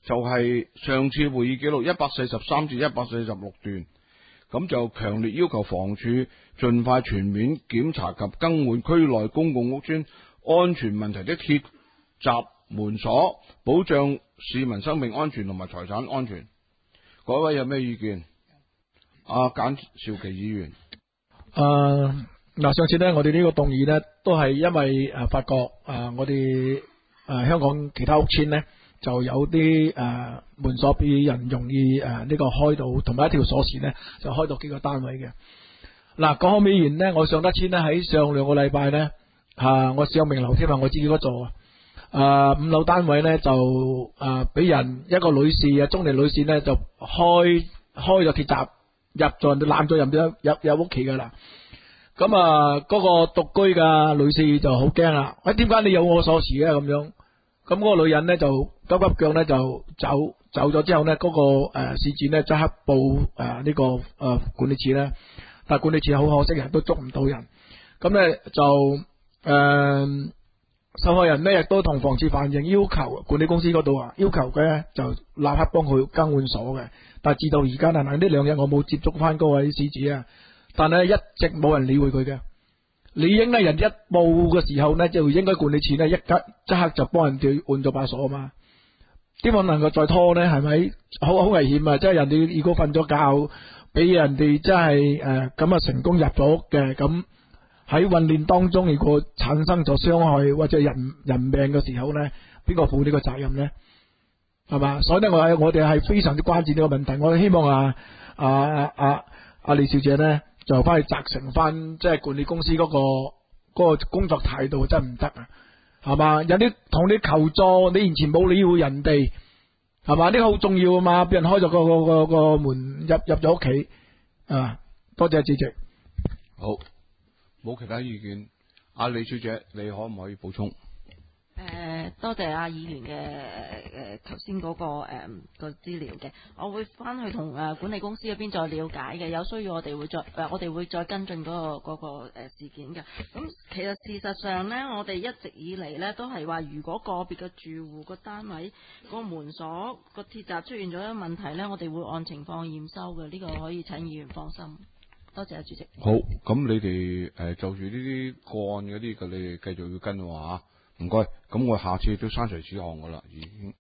就係上次會議記錄143至146段，咁就強烈要求房署盡快全面檢查及更換區內公共屋邨安全問題的鐵閘門鎖，保障市民生命安全同埋財產安全。各位有咩意見？阿簡兆琪議員。 上次呢，我哋呢個動議呢，都係因為發覺我哋香港其他屋邨呢，就有啲門鎖俾人容易呢個開到，同埋一條鎖匙呢，就開到幾個單位嘅。嗱，講好美言呢，我上得遷呢，喺上2個禮拜呢，我上明樓添啊，我自己嗰座5樓單位呢，就俾人一個女士中年女士呢，就開咗鐵閘入咗，攬咗入屋企噶啦。咁嗰個獨居嘅女士就好驚啦，點解你有我鎖匙嘅咁樣？咁嗰個女人呢，就急急腳呢，就走咗之後呢，嗰個事主呢，即刻報呢個管理處呢，但係管理處好可惜人都捉唔到人。咁呢，就受害人呢，亦都同房署反映，要求管理公司嗰度要求嘅就立刻幫佢更換鎖嘅。但係至到而家呢2日我冇接觸翻嗰位事主啊，但係一直冇人理會佢嘅。理應呢，人一報嘅時候呢，就應該管理處呢，即刻就幫人哋換咗把鎖啊嘛。點解能夠再拖呢？係咪好危險啊？即係人哋如果瞓咗覺，俾人哋真係咁成功入咗屋嘅，咁喺混亂當中如果產生咗傷害或者人命嘅時候呢，邊個負呢個責任呢？係嘛？所以呢，我哋係非常之關注呢個問題。我希望李小姐呢，就翻去責成翻，即係管理公司嗰個工作態度真係唔得啊，係嘛？人哋同你求助，你完全冇理會人哋，係嘛？呢個好重要啊嘛，俾人開咗個門入咗屋企啊！多謝主席。 好，冇其他意見。阿李小姐，你可唔可以補充？ 多謝阿議員嘅頭先嗰個資料嘅，我會翻去同管理公司嗰邊再了解嘅，有需要我哋會再跟進嗰個事件嘅。咁其實事實上呢，我哋一直以嚟呢都係話，如果個別嘅住戶個單位個門鎖個鐵閘出現咗問題呢，我哋會按情況驗收嘅，呢個可以請議員放心。多謝主席。 好，咁你哋就住呢啲個案嗰啲嘅，你哋繼續要跟嘅話，唔該。咁我下次都刪除此項噶啦，已經。